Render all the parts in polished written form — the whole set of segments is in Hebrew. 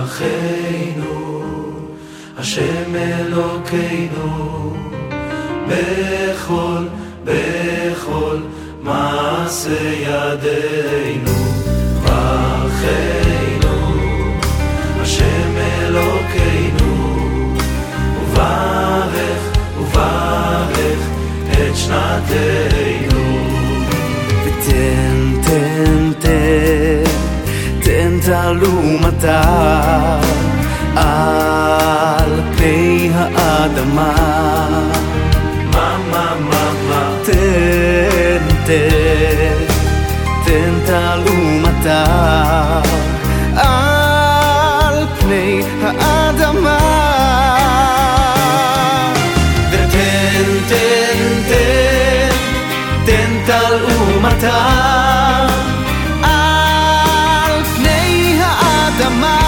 ברכנו השם אלוקינו בכל מעשה ידינו. ברכנו השם אלוקינו וברך את שנתנו. ותן תעלומתה על פני האדמה. תן תעלומתה על פני האדמה. ותן תעלומתה על פני האדמה.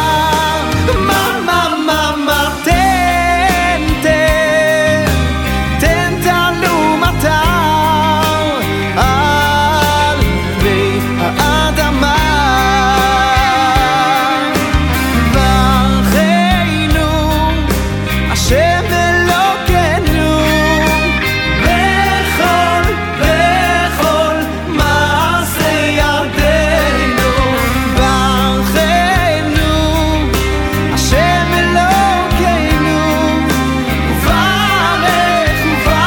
תן תעלומתה על פני האדמה. ברכנו השם אלוקינו בכל מעשה ידינו. ברכנו השם אלוקינו וברך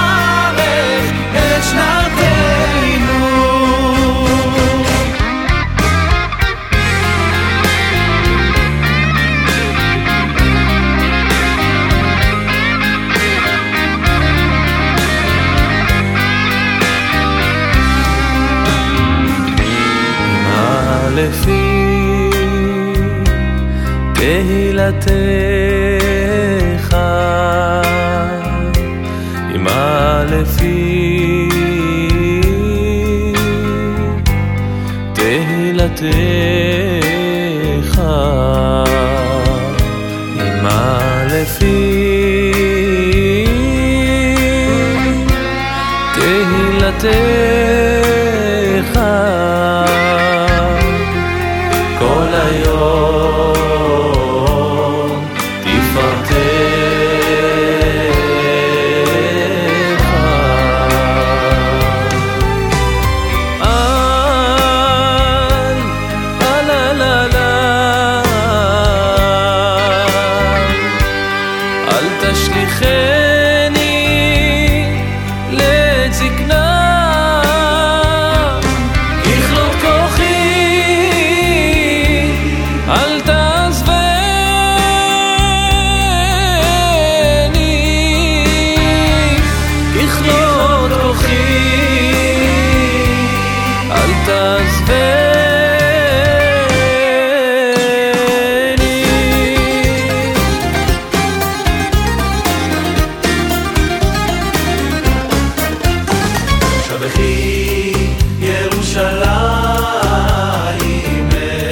את שנתנו. לפי תהילתך, אמא לפי תהילתך, אמא לפי תהילתך. כל היום תפארתך, אל תשליכני לעת זקנה. אל תעזבני ככלות כוחי, אל תעזבני. שבחי ירושלים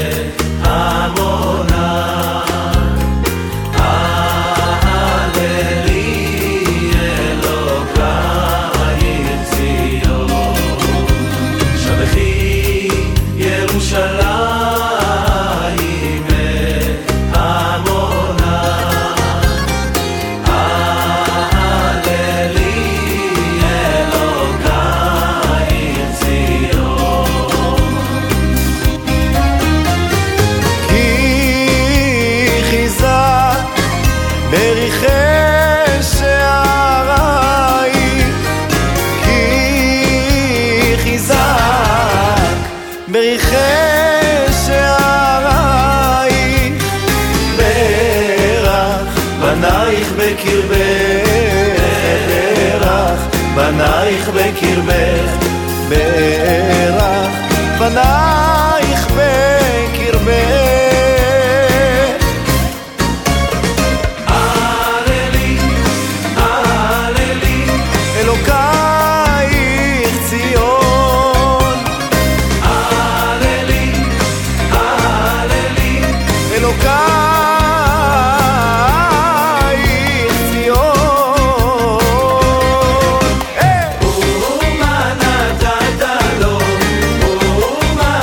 בריחי שערייך, ברך בנייך בקרבך, ברך בנייך בקרבך, ברך בנייך בקרבך. אלוקייך ציון, אלוקייך ציון. ומה נתת לו, ומה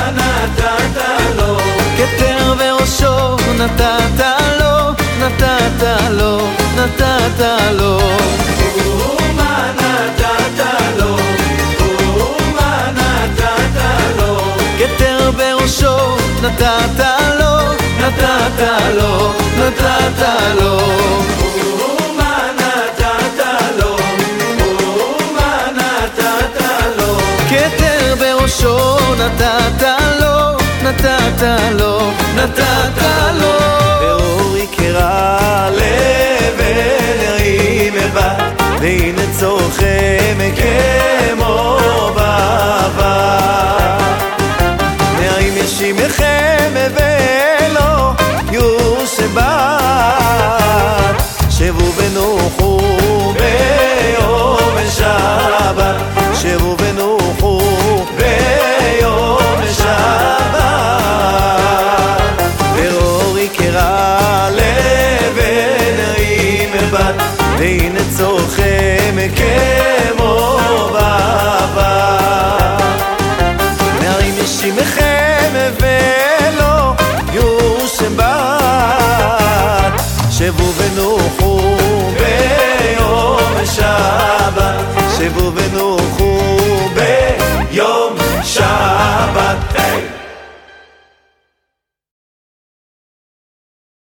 נתת לו, נתת לו, נתת לו. ומה נתת לו, ומה נתת לו, כתר בראשו נתת לו, נתת לו, נתת לו. ומה נתת לו, ומה נתת לו, כתר בראשו נתת לו, נתת לו, נתת לו.